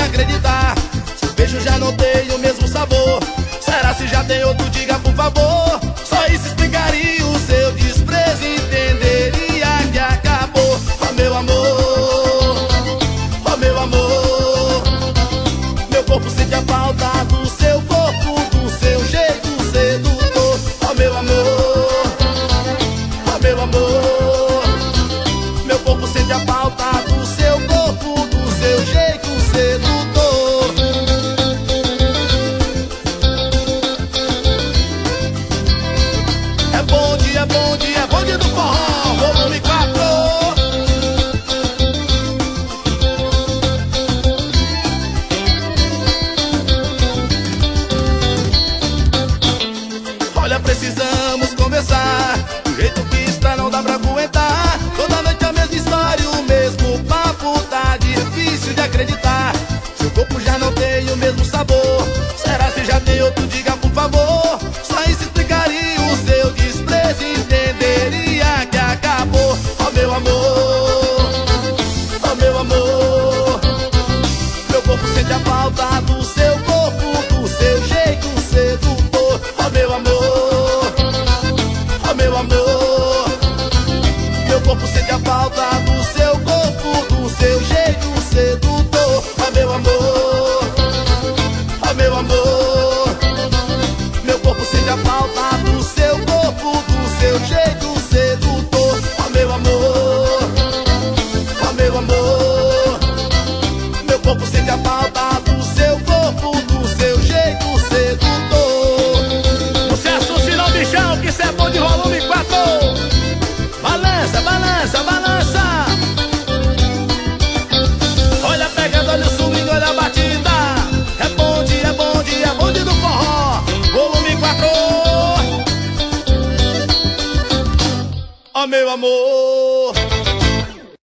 acreditar. Seu beijo já não tem o mesmo sabor. Será se já tem outro? Diga por favor. Só isso explicaria o seu desprezo, entenderia que acabou. Oh meu amor, oh meu amor, meu corpo sente a falta do seu corpo, do seu jeito sedutor. Oh meu amor, oh meu amor, meu corpo sente a falta do seu corpo, do seu jeito sedutor. É bonde, é bonde, é bonde do forró, volume 4. Olha, precisamos conversar. Do jeito que está não dá pra aguentar. Toda noite a mesma história, o mesmo papo. Tá difícil de acreditar. Seu corpo já não tem o mesmo sabor. Será se já tem outro? Diga por favor. Só isso explicaria o seu desprezo, entenderia que acabou. Oh meu amor, oh meu amor, meu corpo sente a falta do seu corpo, do seu jeito sedutor. Oh meu amor, oh meu amor, meu corpo sente a falta do seu corpo, do seu jeito sedutor. Oh meu amor, oh meu amor, meu corpo sente a falta do seu corpo, do seu jeito sedutor. Oh meu amor, oh meu amor, meu corpo sente a falta do seu corpo, do seu jeito sedutor. Você assusta não, bichão, que isso é bom de volume 4. Balança, balança, balança.